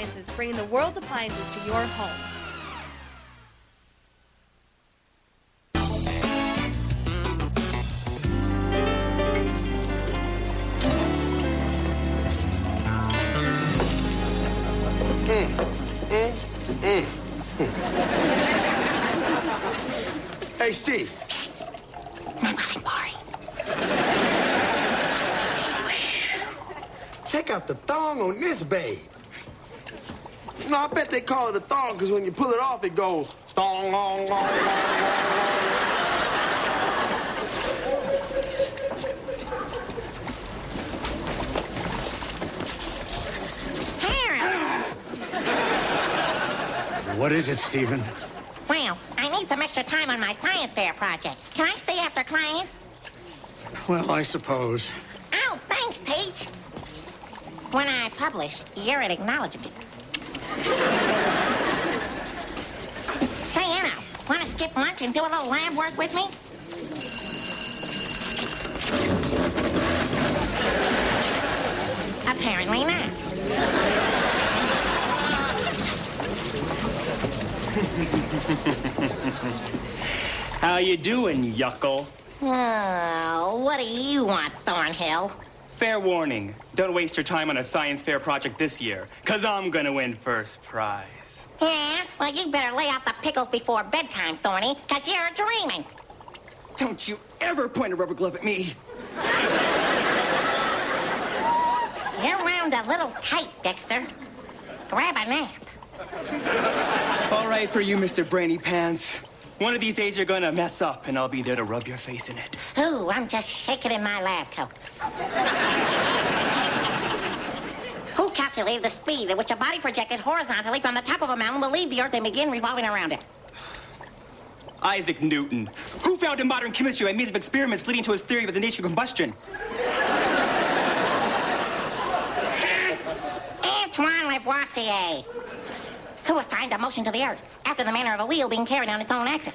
Appliances, bringing the world's appliances to your home. Hey, Steve. Check out the thong on this babe. You know, I bet they call it a thong because when you pull it off, it goes thong, long, long, long, long, long. What is it, Stephen? Well, I need some extra time on my science fair project. Can I stay after class? Well, I suppose. Oh, thanks, Teach. When I publish, you're an acknowledgement. Say, Anna, want to skip lunch and do a little lab work with me? Apparently not. How you doing, yuckle? Oh, what do you want, Thornhill? Fair warning, don't waste your time on a science fair project this year, because I'm going to win first prize. Yeah? Well, you better lay out the pickles before bedtime, Thorny, because you're dreaming. Don't you ever point a rubber glove at me. You're wound a little tight, Dexter. Grab a nap. All right for you, Mr. Brainy Pants. One of these days you're going to mess up, and I'll be there to rub your face in it. Ooh, I'm just shaking in my lab coat. Who calculated the speed at which a body projected horizontally from the top of a mountain will leave the Earth and begin revolving around it? Isaac Newton. Who found in modern chemistry by means of experiments leading to his theory of the nature of combustion? Antoine Lavoisier. Who assigned a motion to the Earth after the manner of a wheel being carried on its own axis?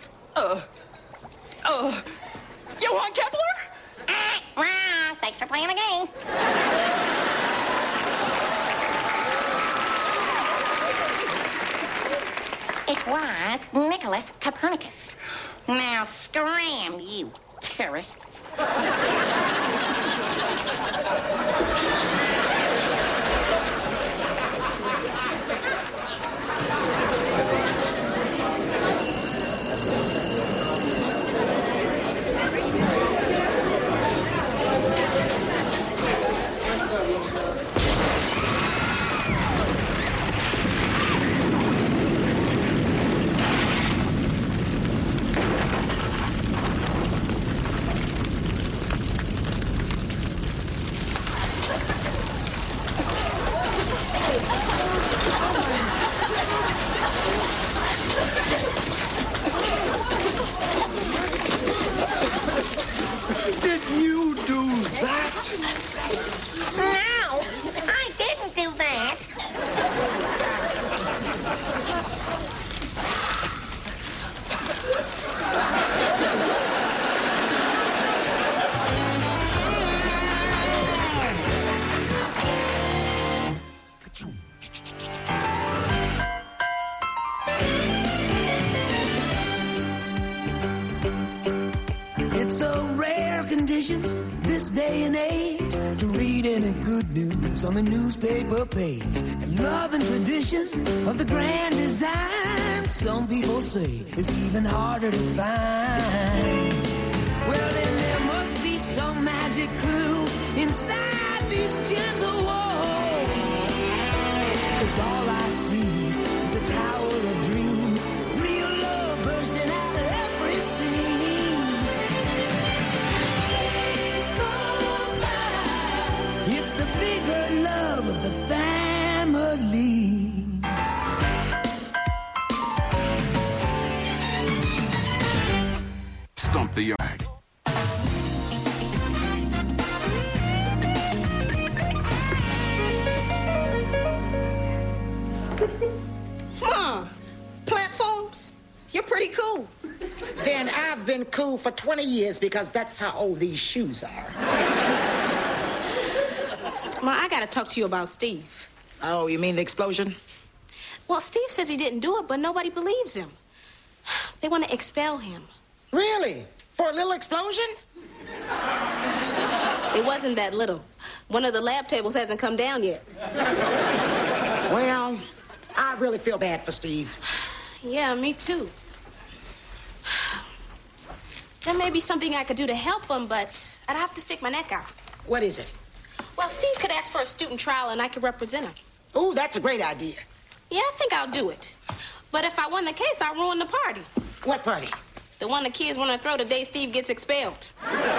Johann Kepler? Wrong. Thanks for playing the game. It was Nicholas Copernicus. Now scram, you terrorist. Did you do that? No, I didn't do that. It's a rare condition this day and age to read any good news on the newspaper page. And love and tradition of the grand design, some people say, is even harder to find. Well, then there must be some magic clue inside these gentle walls. 'Cause all I see is the tower of dreams, real love bursting out of every scene. Days gone by, it's the bigger love of the family. Stomp the yard. Platforms? You're pretty cool. Then I've been cool for 20 years because that's how old these shoes are. Ma, I gotta talk to you about Steve. Oh, you mean the explosion? Well, Steve says he didn't do it, but nobody believes him. They want to expel him. Really? For a little explosion? It wasn't that little. One of the lab tables hasn't come down yet. Well, I really feel bad for Steve. Yeah, me too. There may be something I could do to help him, but I'd have to stick my neck out. What is it? Well, Steve could ask for a student trial and I could represent him. Oh, that's a great idea. Yeah, I think I'll do it. But if I won the case, I'll ruin the party. What party? The one the kids want to throw the day Steve gets expelled.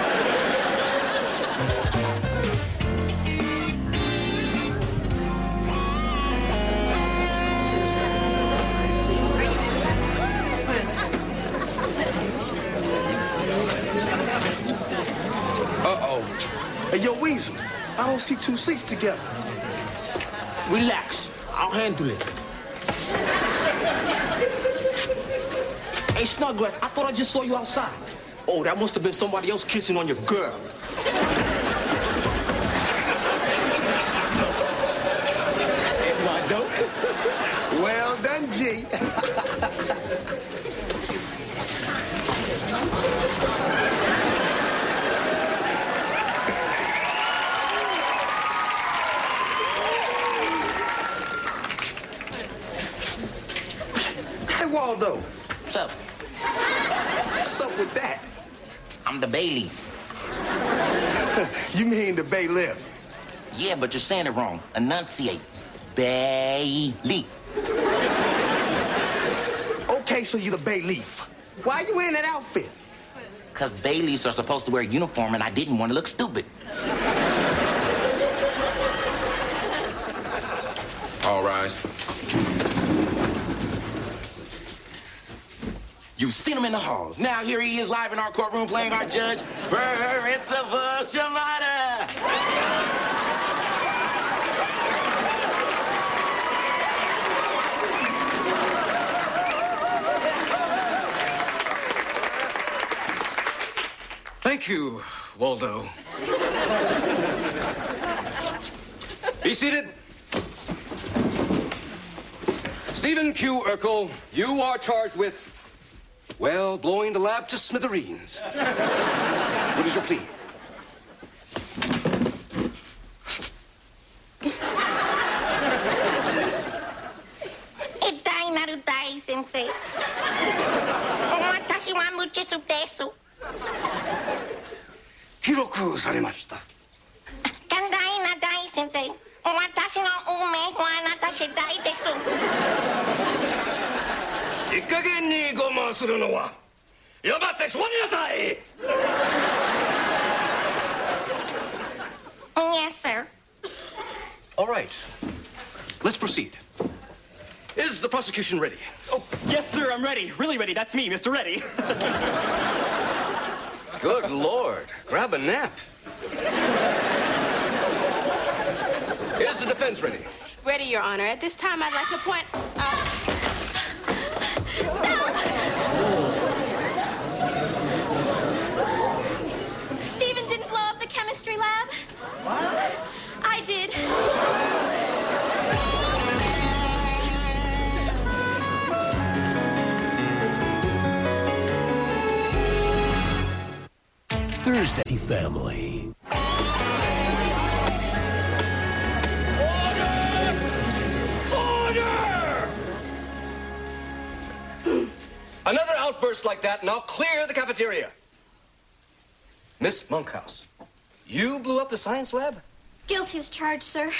Uh-oh. Hey, yo, Weasel, I don't see two seats together. Relax. I'll handle it. Hey, Snodgrass, I thought I just saw you outside. Oh, that must have been somebody else kissing on your girl. Well done, G. Hey, Waldo. What's up? What's up with that? I'm the Bailey. You mean the bailiff? Yeah, but you're saying it wrong. Enunciate. Bailey. Okay, so you're the bailiff. Why you in that outfit? Because Baileys are supposed to wear a uniform and I didn't want to look stupid. All rise. You've seen him in the halls. Now here he is live in our courtroom playing our judge. It's a Shamada. Thank you, Waldo. Be seated. Stephen Q. Urkel, you are charged with, well, blowing the lab to smithereens. What is your plea? Itay narutay, sensei. Watashi wa muchisu desu. Hiroku saremashita. Kandai nadai, sensei. Watashi no ume wa natashi dai desu. いい加減に我慢するのはやばってしょうになさい Yes, sir. All right. Let's proceed. Is the prosecution ready? Oh, yes, sir, I'm ready. Really ready. That's me, Mr. Ready. Good Lord. Grab a nap. Is the defense ready? Ready, Your Honor. At this time, I'd like to point... Stephen didn't blow up the chemistry lab. What? I did. Thursday Family. Another outburst like that, and I'll clear the cafeteria. Miss Monkhouse, you blew up the science lab? Guilty as charged, sir.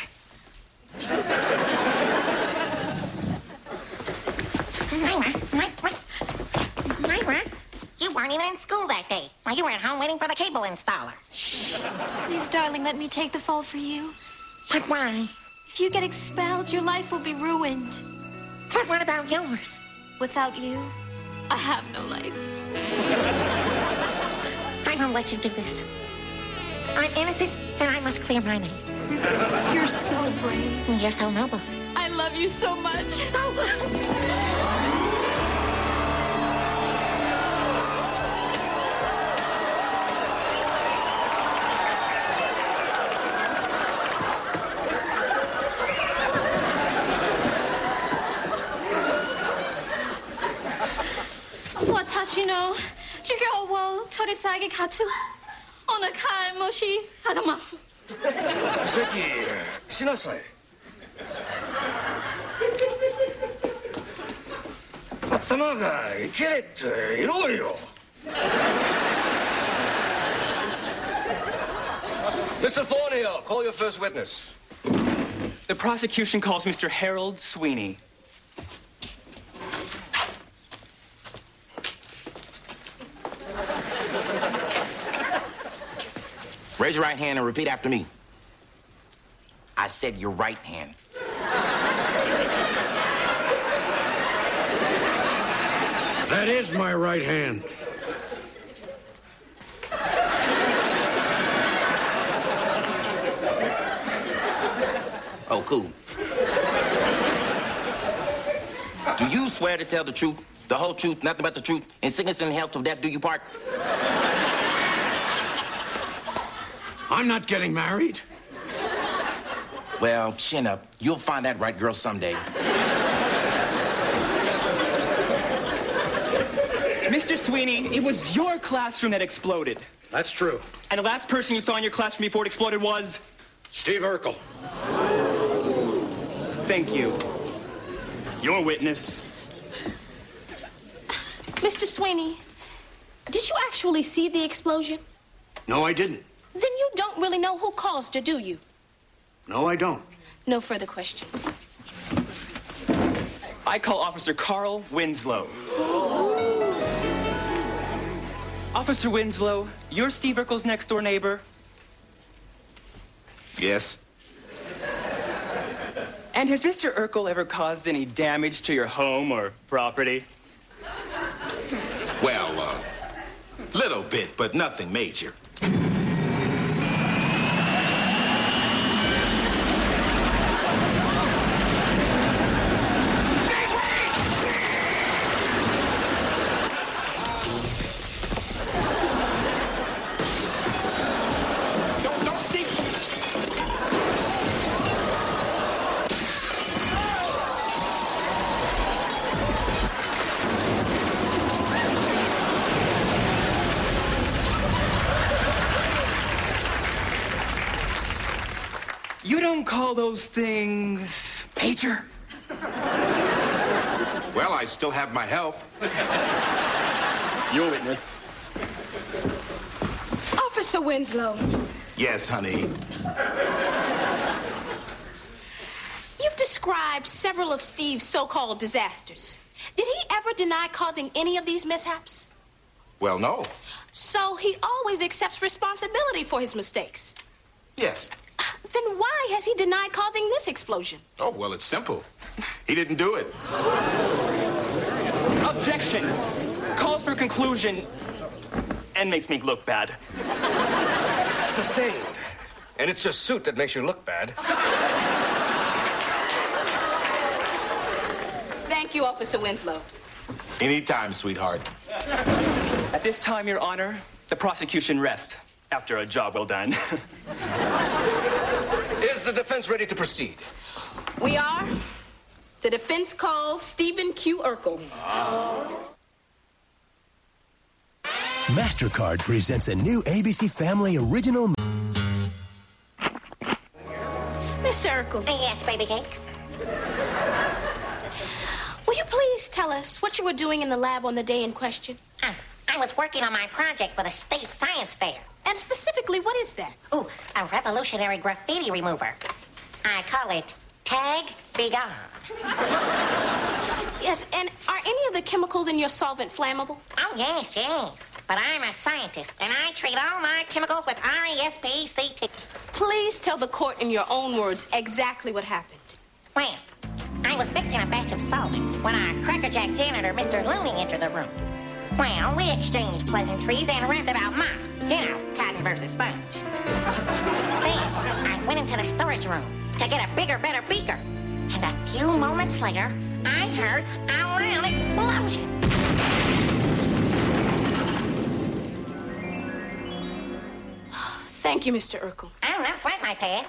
Myra, you weren't even in school that day. Well, you were at home waiting for the cable installer. Please, darling, let me take the fall for you. But why? If you get expelled, your life will be ruined. But what about yours? Without you, I have no life. I won't let you do this. I'm innocent, and I must clear my name. You're so brave. You're so noble. I love you so much. 私の授業を取り下げかとお願い申し上げます。 席しなさい。頭がいけないって言ろうよ。Mr. Thornhill, call your first witness. The prosecution calls Mr. Harold Sweeney. Raise your right hand and repeat after me. I said your right hand. That is my right hand. Oh, cool. Do you swear to tell the truth, the whole truth, nothing but the truth, in sickness and health till death do you part? I'm not getting married. Well, chin up. You'll find that right girl someday. Mr. Sweeney, it was your classroom that exploded. That's true. And the last person you saw in your classroom before it exploded was? Steve Urkel. Thank you. Your witness. Mr. Sweeney, did you actually see the explosion? No, I didn't. Then you don't really know who caused it, do you? No, I don't. No further questions. I call Officer Carl Winslow. Officer Winslow, you're Steve Urkel's next-door neighbor? Yes. And has Mr. Urkel ever caused any damage to your home or property? Well, little bit, but nothing major. You don't call those things pager? Well, I still have my health. Your witness. Officer Winslow, Yes, honey. you've described several of Steve's so-called disasters. Did he ever deny causing any of these mishaps? Well, no. So he always accepts responsibility for his mistakes. Yes. Then why has he denied causing this explosion? Oh, well, it's simple. He didn't do it. Objection. Calls for conclusion and makes me look bad. Sustained. And it's your suit that makes you look bad. Thank you, Officer Winslow. Anytime, sweetheart. At this time, Your Honor, the prosecution rests after a job well done. Is the defense ready to proceed? We are. The defense calls Stephen Q. Urkel. MasterCard presents a new ABC Family original. Mr. Urkel. Yes, baby cakes. Will you please tell us what you were doing in the lab on the day in question? I was working on my project for the state science fair. And specifically, what is that? Ooh, a revolutionary graffiti remover. I call it Tag Be Gone. Yes, and are any of the chemicals in your solvent flammable? Oh, yes, yes. But I'm a scientist, and I treat all my chemicals with RESPCT. Please tell the court in your own words exactly what happened. Well, I was mixing a batch of solvent when our crackerjack janitor, Mr. Looney, entered the room. Well, we exchanged pleasantries and rapped about mops. You know, cotton versus sponge. Then I went into the storage room to get a bigger, better beaker. And a few moments later, I heard a loud explosion. Thank you, Mr. Urkel. Oh, no sweat, my pet.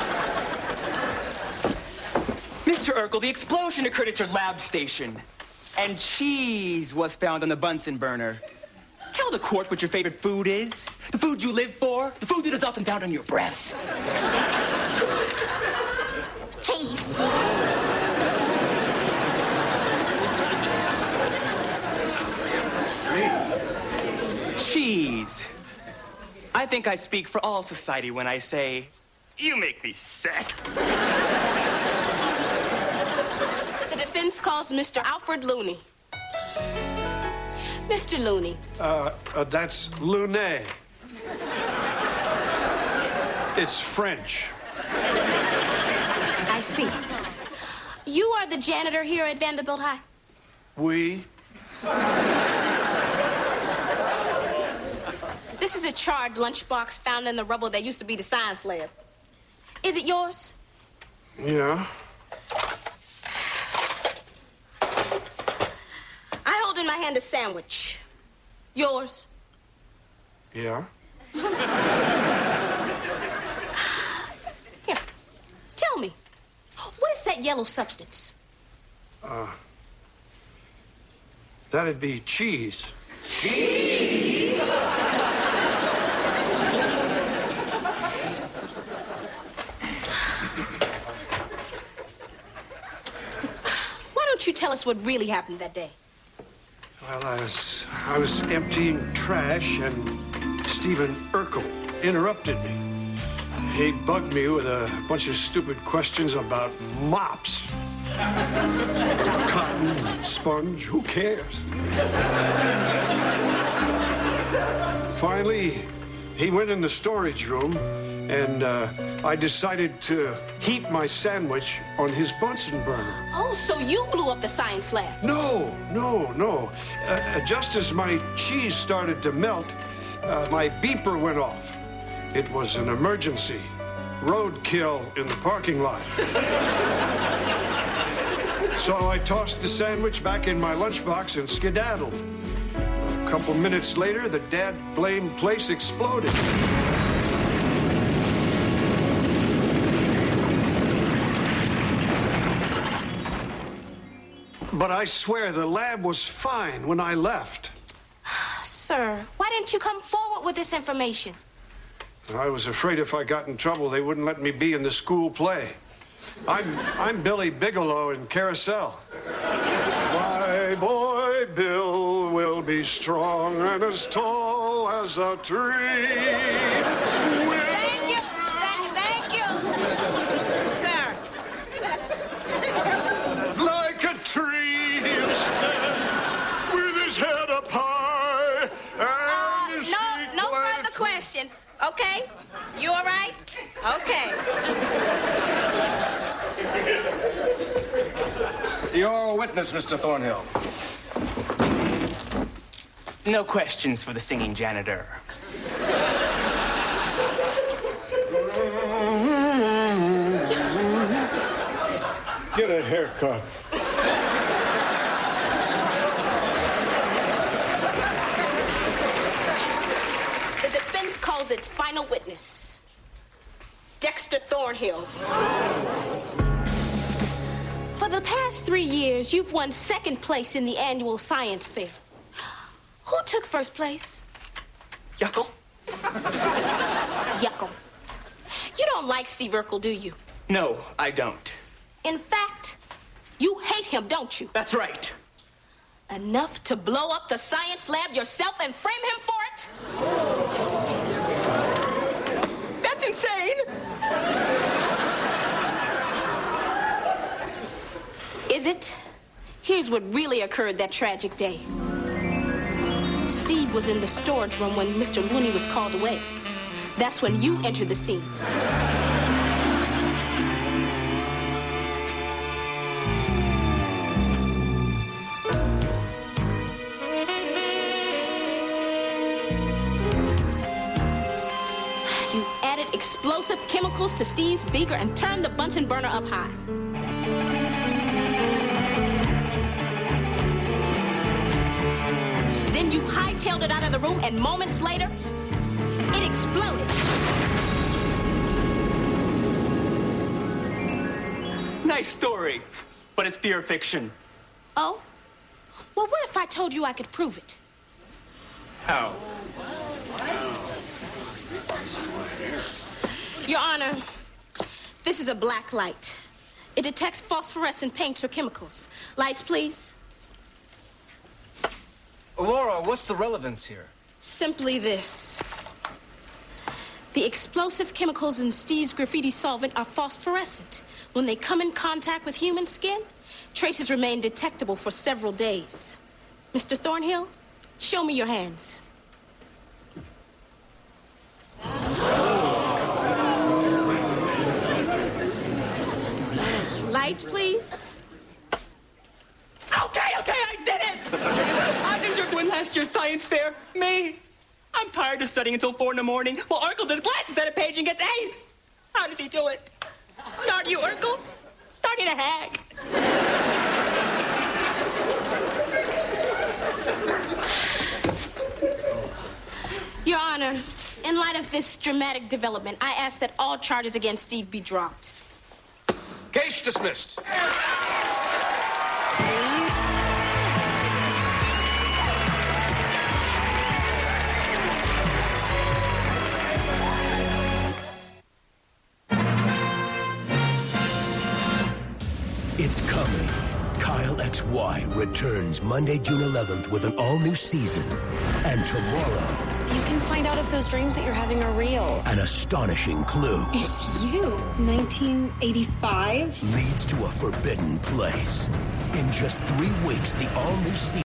Mr. Urkel, the explosion occurred at your lab station. And cheese was found on the Bunsen burner. Tell the court what your favorite food is. The food you live for. The food that is often found on your breath. Cheese. Cheese. I think I speak for all society when I say, you make me sick. The defense calls Mr. Alfred Looney. Mr. Looney. That's Lunet. It's French. I see. You are the janitor here at Vanderbilt High? Oui. This is a charred lunchbox found in the rubble that used to be the science lab. Is it yours? Yeah. I hold in my hand a sandwich. Yours? Yeah. Here, tell me, what is that yellow substance? That'd be cheese. Cheese? Why don't you tell us what really happened that day? Well, I was emptying trash and Stephen Urkel interrupted me. He bugged me with a bunch of stupid questions about mops. Cotton, sponge, who cares? Finally, he went in the storage room, and I decided to heat my sandwich on his Bunsen burner. Oh, so you blew up the science lab? No. Just as my cheese started to melt, my beeper went off. It was an emergency. Roadkill in the parking lot. So I tossed the sandwich back in my lunchbox and skedaddled. A couple minutes later, the dad-blamed place exploded. But I swear the lab was fine when I left. Sir, why didn't you come forward with this information? I was afraid if I got in trouble, they wouldn't let me be in the school play. I'm Billy Bigelow in Carousel. My boy Bill will be strong and as tall as a tree. Thank you. Thank you. Sir. Like a tree, he'll stand with his head up high and his feet No planted. further questions. Okay? You all right? Okay. You're a witness, Mr. Thornhill. No questions for the singing janitor. Get a haircut. The defense calls its final witness, Dexter Thornhill. For the past 3 years, you've won second place in the annual science fair. Who took first place? Yuckle? Yuckle. You don't like Steve Urkel, do you? No, I don't. In fact, you hate him, don't you? That's right. Enough to blow up the science lab yourself and frame him for it? That's insane! Is it? Here's what really occurred that tragic day. Steve was in the storage room when Mr. Looney was called away. That's when you entered the scene. You added explosive chemicals to Steve's beaker and turned the Bunsen burner up high. Then you hightailed it out of the room, and moments later, it exploded. Nice story, but it's pure fiction. Oh? Well, what if I told you I could prove it? How? Your Honor, this is a black light. It detects phosphorescent paints or chemicals. Lights, please. Laura, what's the relevance here? Simply this. The explosive chemicals in Steve's graffiti solvent are phosphorescent. When they come in contact with human skin, traces remain detectable for several days. Mr. Thornhill, show me your hands. Light, please. Okay, I did it! I deserve to win last year's science fair. Me? I'm tired of studying until 4 in the morning while Urkel just glances at a page and gets A's. How does he do it? Darn you, Urkel. Darn you to hag. Your Honor, in light of this dramatic development, I ask that all charges against Steve be dropped. Case dismissed. It's coming. Kyle XY returns Monday, June 11th with an all-new season. And tomorrow... You can find out if those dreams that you're having are real. An astonishing clue. It's you. 1985? Leads to a forbidden place. In just 3 weeks, the all-new season...